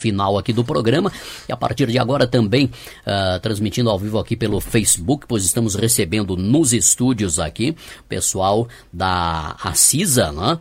final aqui do programa, e a partir de agora também transmitindo ao vivo aqui pelo Facebook, pois estamos recebendo nos estúdios aqui o pessoal da Acisa, né?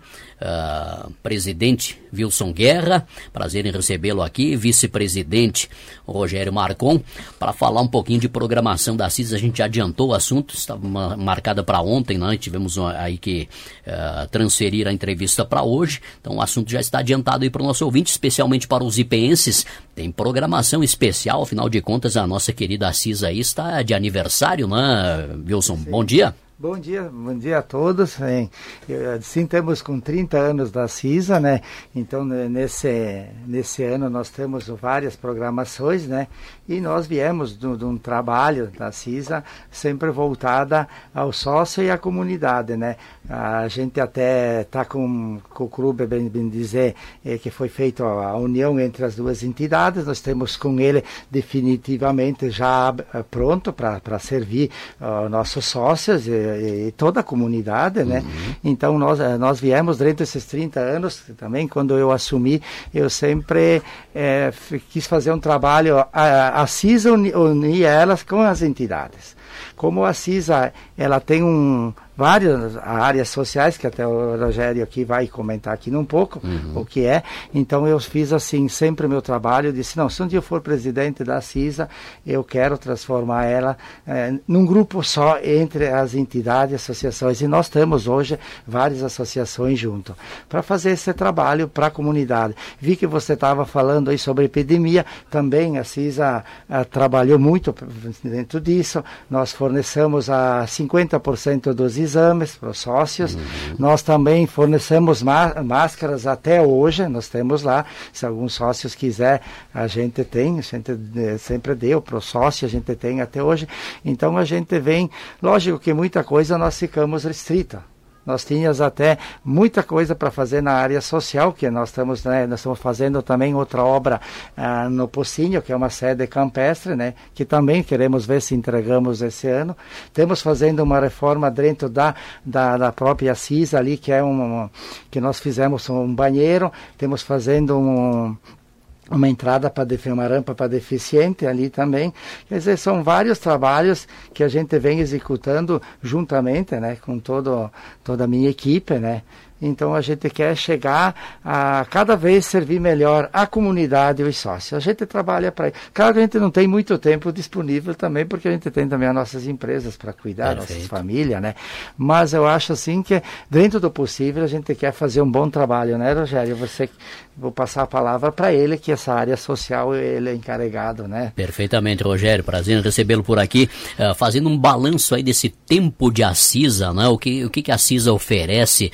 Presidente Wilson Guerra, prazer em recebê-lo aqui, vice-presidente Rogério Marcon, para falar um pouquinho de programação da Acisa. A gente adiantou o assunto, estava marcada para ontem, né? Tivemos aí que transferir a entrevista para hoje, então o assunto já está adiantado aí para o nosso ouvinte, especialmente para os ipenses. Tem programação especial, afinal de contas a nossa querida Acisa aí está de aniversário, né, Wilson? Sim. Bom dia. Bom dia a todos. Sim, estamos com 30 anos da Acisa, né? Então, nesse ano nós temos várias programações, né? E nós viemos de um trabalho da Acisa sempre voltada ao sócio e à comunidade, né? A gente até está com o clube, bem dizer, que foi feita a união entre as duas entidades. Nós temos com ele definitivamente já pronto para servir nossos sócios e toda a comunidade, né? Então nós viemos durante esses 30 anos também. Quando eu assumi, eu sempre quis fazer um trabalho, a Acisa unir elas com as entidades. Como a Acisa, ela tem várias áreas sociais, que até o Rogério aqui vai comentar aqui um pouco o que é. Então eu fiz assim, sempre meu trabalho, disse, não, se um dia eu for presidente da Acisa, eu quero transformar ela num grupo só entre as entidades e associações. E nós temos hoje várias associações junto, para fazer esse trabalho para a comunidade. Vi que você estava falando aí sobre epidemia, também a Acisa trabalhou muito dentro disso. Nós fornecemos a 50% dos exames para os sócios. Nós também fornecemos máscaras até hoje, nós temos lá, se alguns sócios quiser, a gente sempre deu para o sócio, a gente tem até hoje. Então a gente vem, lógico que muita coisa nós ficamos restrita. Nós tínhamos até muita coisa para fazer na área social, que nós estamos fazendo também outra obra no Pocinho, que é uma sede campestre, né, que também queremos ver se entregamos esse ano. Temos fazendo uma reforma dentro da própria Acisa ali, que é que nós fizemos um banheiro. Temos fazendo uma entrada uma rampa para deficiente ali também. Quer dizer, são vários trabalhos que a gente vem executando juntamente, né, com toda a minha equipe, né. Então a gente quer chegar a cada vez servir melhor a comunidade e os sócios. A gente trabalha para isso. Claro que a gente não tem muito tempo disponível também, porque a gente tem também as nossas empresas para cuidar, nossas famílias, né? Mas eu acho assim que dentro do possível a gente quer fazer um bom trabalho, né, Rogério? Vou passar a palavra para ele, que essa área social ele é encarregado, né? Perfeitamente, Rogério. Prazer em recebê-lo por aqui. Fazendo um balanço aí desse tempo de Acisa, né? O que a Acisa oferece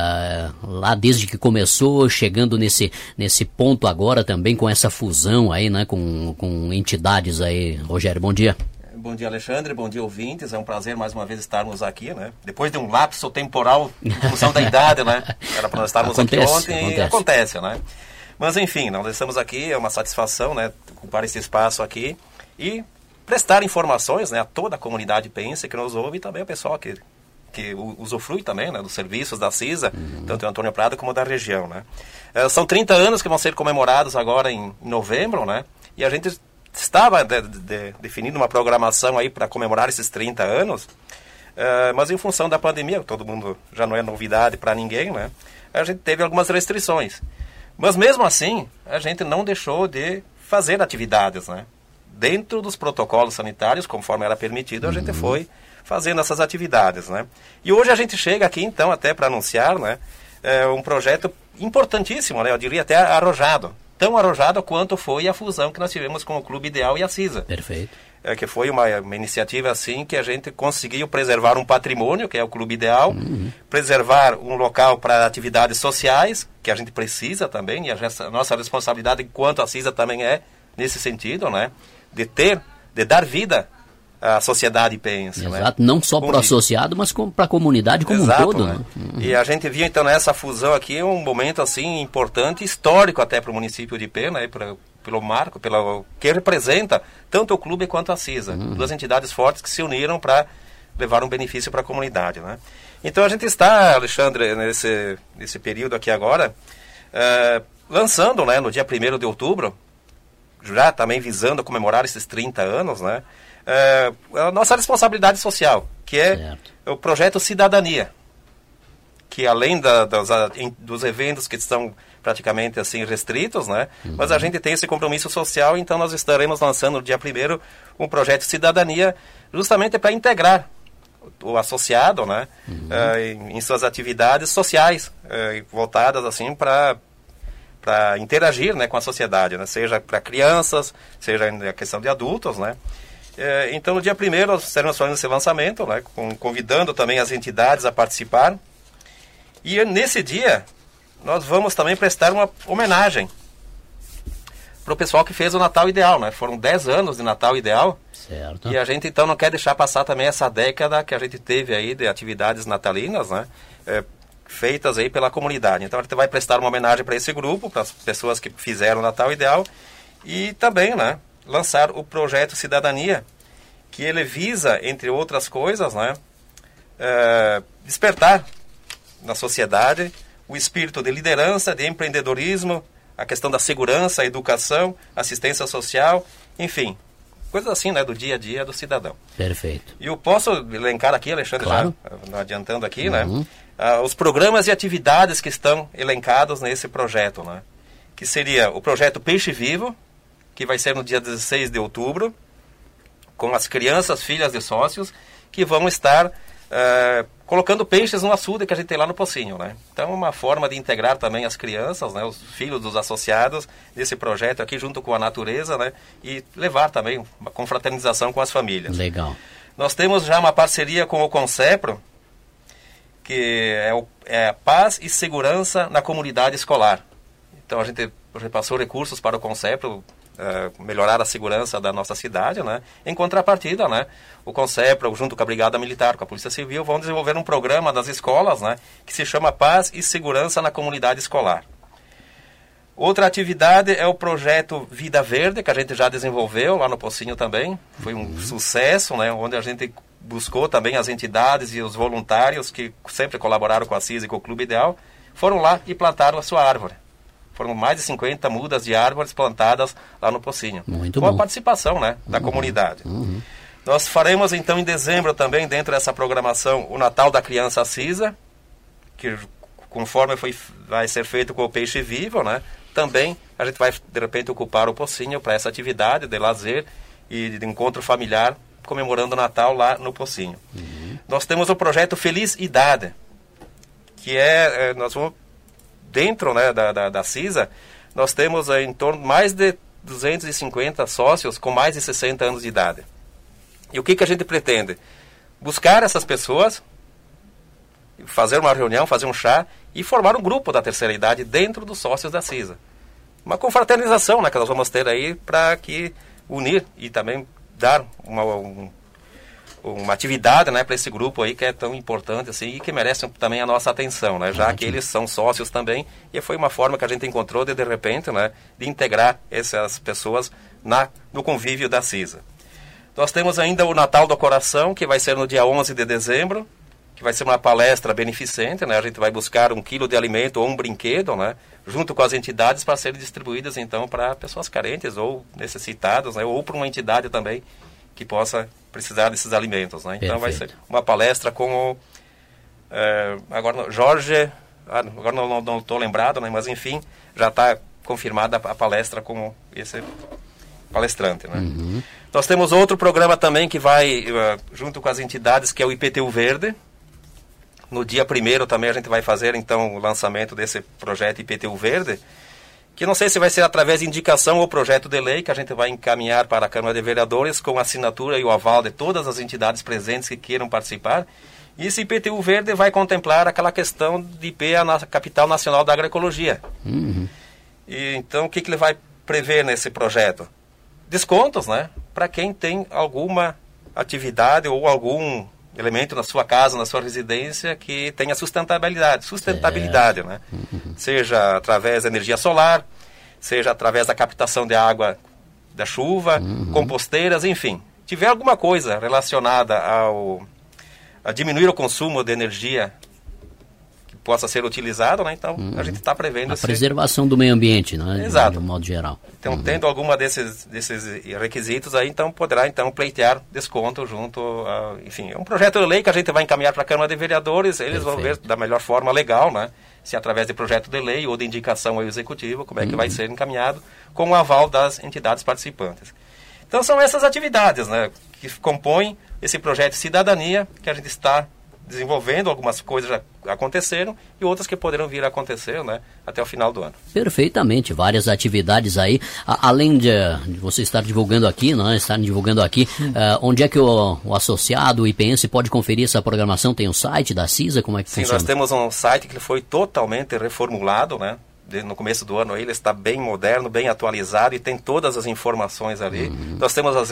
lá desde que começou, chegando nesse ponto agora também com essa fusão aí, né, com entidades aí. Rogério, bom dia. Bom dia, Alexandre, bom dia, ouvintes. É um prazer mais uma vez estarmos aqui, né? Depois de um lapso temporal em função da idade, né? Era para nós estarmos aqui ontem e acontece, né? Mas enfim, nós estamos aqui, é uma satisfação, né, ocupar esse espaço aqui e prestar informações, né, a toda a comunidade pensa que nos ouve e também o pessoal que usufrui também, né, dos serviços da Acisa, tanto em Antônio Prado como da região, né. São 30 anos que vão ser comemorados agora em novembro, né, e a gente estava definindo uma programação aí para comemorar esses 30 anos, mas em função da pandemia, todo mundo já não é novidade para ninguém, né, a gente teve algumas restrições. Mas mesmo assim, a gente não deixou de fazer atividades, né, dentro dos protocolos sanitários, conforme era permitido, a gente foi fazendo essas atividades, né? E hoje a gente chega aqui, então, até para anunciar, né, um projeto importantíssimo, né, eu diria até arrojado, tão arrojado quanto foi a fusão que nós tivemos com o Clube Ideal e a Acisa. Perfeito. Que foi uma iniciativa assim que a gente conseguiu preservar um patrimônio, que é o Clube Ideal, preservar um local para atividades sociais, que a gente precisa também, e a nossa responsabilidade enquanto Acisa também é nesse sentido, né, de dar vida a sociedade pensa. Exato, né? Não só para o associado, mas para a comunidade como um todo. Né? E a gente viu então nessa fusão aqui um momento assim importante, histórico até para o município de Pena, pelo marco, pelo que representa tanto o clube quanto a Acisa. Duas entidades fortes que se uniram para levar um benefício para a comunidade. Né? Então a gente está, Alexandre, nesse período aqui agora, lançando, né, no dia 1º de outubro, já também visando comemorar esses 30 anos, né? A nossa responsabilidade social, que é o projeto Cidadania, que além dos eventos que estão praticamente assim restritos, né? Mas a gente tem esse compromisso social, então nós estaremos lançando no dia 1º um projeto Cidadania, justamente para integrar o associado, né? Em suas atividades sociais, voltadas assim para interagir, né, com a sociedade, né? Seja para crianças, seja na questão de adultos, né? Então no dia 1º nós estaremos fazendo esse lançamento, né? Convidando também as entidades a participar. E nesse dia nós vamos também prestar uma homenagem para o pessoal que fez o Natal Ideal, né? Foram 10 anos de Natal Ideal. Certo. E a gente então não quer deixar passar também essa década que a gente teve aí de atividades natalinas, né? Feitas aí pela comunidade. Então a gente vai prestar uma homenagem para esse grupo, para as pessoas que fizeram o Natal Ideal, e também, né, lançar o projeto Cidadania, que ele visa, entre outras coisas, né, despertar na sociedade o espírito de liderança, de empreendedorismo, a questão da segurança, a educação, assistência social, enfim, coisas assim, né, do dia a dia do cidadão. Perfeito. E eu posso elencar aqui, Alexandre, claro, já adiantando aqui, né, os programas e atividades que estão elencados nesse projeto, né, que seria o projeto Peixe Vivo, que vai ser no dia 16 de outubro, com as crianças, filhas de sócios, que vão estar colocando peixes no açude que a gente tem lá no Pocinho, né? Então, uma forma de integrar também as crianças, né, os filhos dos associados desse projeto aqui junto com a natureza, né, e levar também uma confraternização com as famílias. Legal. Nós temos já uma parceria com o Concepro, que é a paz e segurança na comunidade escolar. Então, a gente repassou recursos para o Concepro, melhorar a segurança da nossa cidade, né? Em contrapartida, né, o Concepro, junto com a Brigada Militar, com a Polícia Civil, vão desenvolver um programa das escolas, né, que se chama Paz e Segurança na Comunidade Escolar. Outra atividade é o projeto Vida Verde, que a gente já desenvolveu lá no Pocinho também. Foi um sucesso, né, onde a gente buscou também as entidades e os voluntários que sempre colaboraram com a CISA e com o Clube Ideal, foram lá e plantaram a sua árvore. Foram mais de 50 mudas de árvores plantadas lá no Pocinho. Muito bom. Com a participação, né, da comunidade. Nós faremos então em dezembro também, dentro dessa programação, o Natal da Criança CISA, que conforme vai ser feito com o Peixe Vivo, né, também a gente vai de repente ocupar o Pocinho para essa atividade de lazer e de encontro familiar, comemorando o Natal lá no Pocinho. Nós temos o projeto Feliz Idade, que nós vamos dentro, né, da CISA, nós temos em torno de mais de 250 sócios com mais de 60 anos de idade. E o que a gente pretende? Buscar essas pessoas, fazer uma reunião, fazer um chá e formar um grupo da terceira idade dentro dos sócios da CISA. Uma confraternização, né, que nós vamos ter aí para unir e também dar uma atividade, né, para esse grupo aí que é tão importante assim e que merece também a nossa atenção, né, já que eles são sócios também, e foi uma forma que a gente encontrou de repente, né, de integrar essas pessoas no convívio da CISA. Nós temos ainda o Natal do Coração, que vai ser no dia 11 de dezembro, que vai ser uma palestra beneficente, né, a gente vai buscar 1 quilo de alimento ou um brinquedo, né, junto com as entidades para serem distribuídas então para pessoas carentes ou necessitadas, né, ou para uma entidade também que possa precisar desses alimentos, né? Então vai ser uma palestra com o agora Jorge, agora não estou lembrado, né? Mas enfim, já está confirmada a palestra com esse palestrante, né? Nós temos outro programa também que vai junto com as entidades, que é o IPTU Verde. No dia 1º também a gente vai fazer então o lançamento desse projeto IPTU Verde, que não sei se vai ser através de indicação ou projeto de lei, que a gente vai encaminhar para a Câmara de Vereadores com a assinatura e o aval de todas as entidades presentes que queiram participar. E esse IPTU Verde vai contemplar aquela questão de IP na Capital Nacional da Agroecologia. E, então, o que ele vai prever nesse projeto? Descontos, né, para quem tem alguma atividade ou algum elemento na sua casa, na sua residência, que tenha sustentabilidade, né? Seja através da energia solar, seja através da captação de água da chuva, composteiras, enfim. Tiver alguma coisa relacionada a diminuir o consumo de energia, que possa ser utilizado, né? Então a gente está prevendo... A preservação do meio ambiente, né? Exato. De um modo geral. Então, tendo alguma desses requisitos aí, então poderá então pleitear desconto junto a... Enfim, é um projeto de lei que a gente vai encaminhar para a Câmara de Vereadores, eles vão ver da melhor forma legal, né? Se através de projeto de lei ou de indicação ao Executivo, como é que vai ser encaminhado, com o aval das entidades participantes. Então são essas atividades, né, que compõem esse projeto de cidadania que a gente está desenvolvendo. Algumas coisas já aconteceram e outras que poderão vir a acontecer, né, até o final do ano. Perfeitamente, várias atividades aí, além de você estar divulgando aqui, né, onde é que o associado, o IPense, pode conferir essa programação? Tem o site da CISA, como é que funciona? Sim, nós temos um site que foi totalmente reformulado, né? No começo do ano ele está bem moderno, bem atualizado e tem todas as informações ali. Nós temos as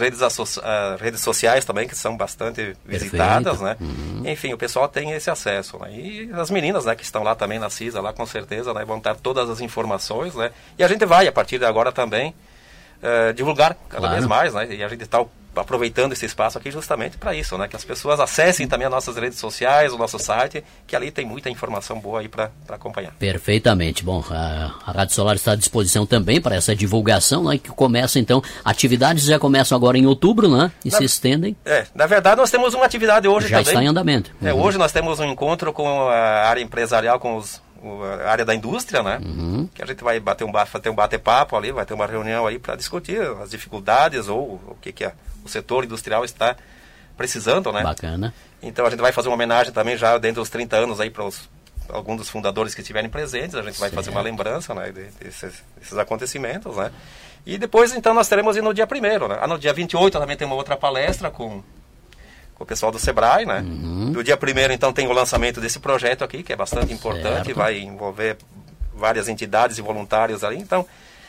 redes sociais também, que são bastante visitadas, né? Enfim, o pessoal tem esse acesso, né? E as meninas, né, que estão lá também na CISA, lá com certeza, né, vão ter todas as informações, né? E a gente vai, a partir de agora também, divulgar cada vez mais, né? E a gente está aproveitando esse espaço aqui justamente para isso, né? Que as pessoas acessem também as nossas redes sociais, o nosso site, que ali tem muita informação boa aí para acompanhar. Perfeitamente. Bom, a Rádio Solar está à disposição também para essa divulgação, né? Que começa então, atividades já começam agora em outubro, né? E se estendem. Na verdade nós temos uma atividade hoje já também. Já está em andamento. Hoje nós temos um encontro com a área empresarial, com a área da indústria, né? Que a gente vai fazer um bate-papo ali, vai ter uma reunião aí para discutir as dificuldades ou o que o setor industrial está precisando, né? Bacana. Então a gente vai fazer uma homenagem também já dentro dos 30 anos aí para alguns dos fundadores que estiverem presentes, a gente vai fazer uma lembrança, né, desses acontecimentos, né? E depois então nós teremos no dia 1º, né? No dia 28 também tem uma outra palestra com o pessoal do Sebrae, né? No dia 1º, então, tem o lançamento desse projeto aqui, que é bastante importante, vai envolver várias entidades e voluntários ali, então,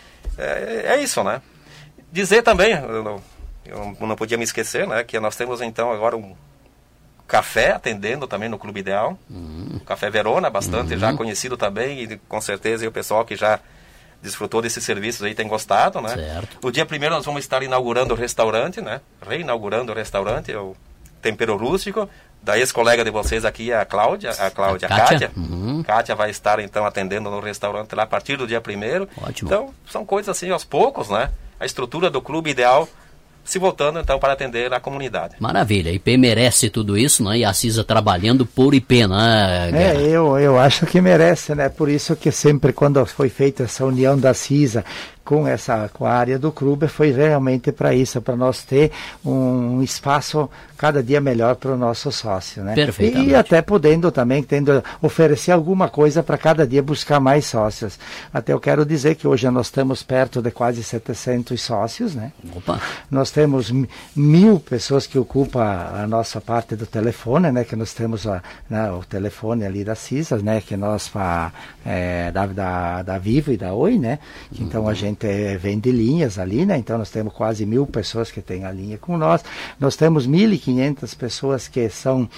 é isso, né? Dizer também, eu não podia me esquecer, né, que nós temos, então, agora um café atendendo também no Clube Ideal, o Café Verona, bastante já conhecido também, e com certeza o pessoal que já desfrutou desses serviços aí tem gostado, né? Certo. No dia 1º nós vamos estar inaugurando o restaurante, né? Reinaugurando o restaurante, o Tempero Rústico, da ex-colega de vocês aqui, a Kátia. Kátia vai estar então atendendo no restaurante lá a partir do dia 1º. Ótimo. Então, são coisas assim aos poucos, né? A estrutura do Clube Ideal se voltando então para atender a comunidade. Maravilha, a IP merece tudo isso, né? E a CISA trabalhando por IP, né, Guerra? Eu acho que merece, né? Por isso que sempre quando foi feita essa união da CISA com a área do clube, foi realmente para isso, para nós ter um espaço cada dia melhor para o nosso sócio, né? Perfeitamente. E até podendo também, oferecer alguma coisa para cada dia buscar mais sócios. Até eu quero dizer que hoje nós estamos perto de quase 700 sócios, né? Opa. Nós temos 1000 pessoas que ocupam a nossa parte do telefone, né? Que nós temos o telefone ali da CISA, né? Que nós da Vivo e da Oi, né? Então a gente vende linhas ali, né? Então nós temos quase 1000 pessoas que têm a linha com nós. Nós temos 1.500 pessoas que são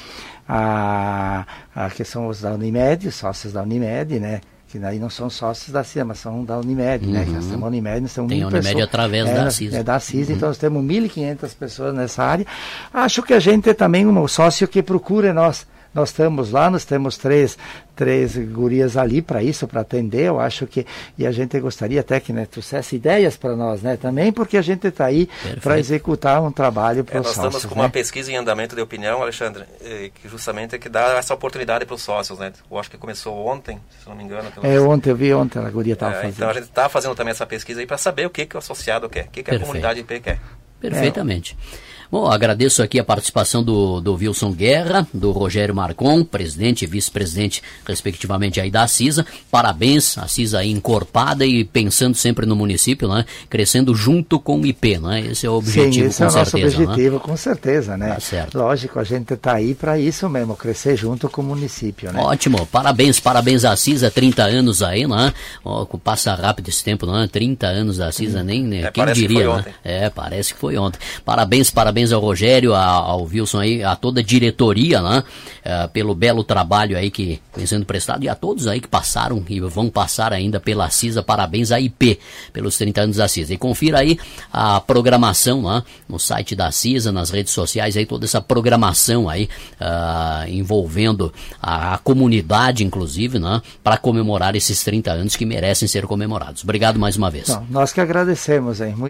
que são os da Unimed, sócios da Unimed, né? Que daí não são sócios da CISA, mas são da Unimed, né? Que nós temos a Unimed, nós temos 1000 pessoas. Tem a Unimed através da CISA. Da CISA, então nós temos 1.500 pessoas nessa área. Acho que a gente é também um sócio que procura nós. Nós estamos lá, nós temos três gurias ali para isso, para atender, eu acho que, e a gente gostaria até que, né, trouxesse ideias para nós, né, também, porque a gente está aí para executar um trabalho para os sócios. Nós estamos com uma pesquisa em andamento de opinião, Alexandre, que justamente é que dá essa oportunidade para os sócios, né, eu acho que começou ontem, se não me engano. Ontem, eu vi ontem, a guria estava fazendo. Então a gente está fazendo também essa pesquisa aí para saber o que o associado quer, o que a comunidade IP quer. Perfeitamente. Bom, agradeço aqui a participação do Wilson Guerra, do Rogério Marcon, presidente e vice-presidente, respectivamente, aí da CISA. Parabéns, a CISA aí encorpada e pensando sempre no município, né? Crescendo junto com o IP, né? Esse é o objetivo, com certeza. Sim, esse é o nosso objetivo, né? Com certeza, né? Tá certo. Lógico, a gente está aí para isso mesmo, crescer junto com o município, né? Ótimo, parabéns à CISA, 30 anos aí, né? Passa rápido esse tempo, né? 30 anos da CISA, nem quem diria, né? Parece que foi foi ontem. Parabéns ao Rogério, ao Wilson aí, a toda a diretoria, né? Pelo belo trabalho aí que vem sendo prestado, e a todos aí que passaram e vão passar ainda pela CISA. Parabéns à IP pelos 30 anos da CISA. E confira aí a programação, né? No site da CISA, nas redes sociais, aí toda essa programação aí envolvendo a comunidade, inclusive, né? Para comemorar esses 30 anos que merecem ser comemorados. Obrigado mais uma vez. Nós que agradecemos, hein?